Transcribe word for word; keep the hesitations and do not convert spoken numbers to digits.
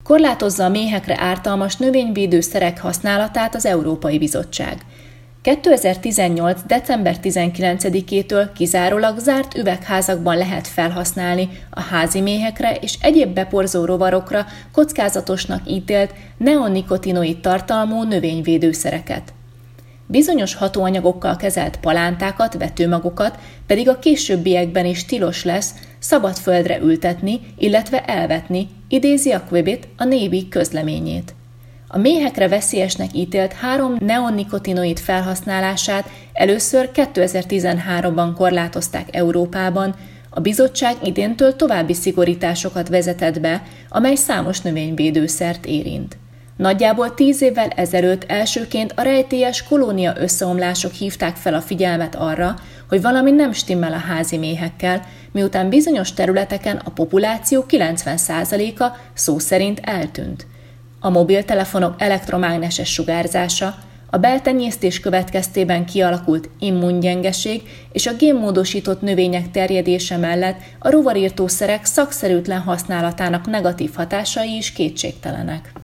Korlátozza a méhekre ártalmas növényvédőszerek használatát az Európai Bizottság. kétezer-tizennyolc. december tizenkilencedikétől kizárólag zárt üvegházakban lehet felhasználni a házi méhekre és egyéb beporzó rovarokra kockázatosnak ítélt neonikotinoid tartalmú növényvédőszereket. Bizonyos hatóanyagokkal kezelt palántákat, vetőmagokat pedig a későbbiekben is tilos lesz szabad földre ültetni, illetve elvetni, idézi a Quibit a Navy közleményét. A méhekre veszélyesnek ítélt három neonikotinoid felhasználását először kétezer-tizenháromban korlátozták Európában, a bizottság idéntől további szigorításokat vezetett be, amely számos növényvédőszert érint. Nagyjából tíz évvel ezelőtt elsőként a rejtélyes kolónia összeomlások hívták fel a figyelmet arra, hogy valami nem stimmel a házi méhekkel, miután bizonyos területeken a populáció kilencven százaléka szó szerint eltűnt. A mobiltelefonok elektromágneses sugárzása, a beltenyésztés következtében kialakult immungyengeség és a génmódosított növények terjedése mellett a rovarírtószerek szakszerűtlen használatának negatív hatásai is kétségtelenek.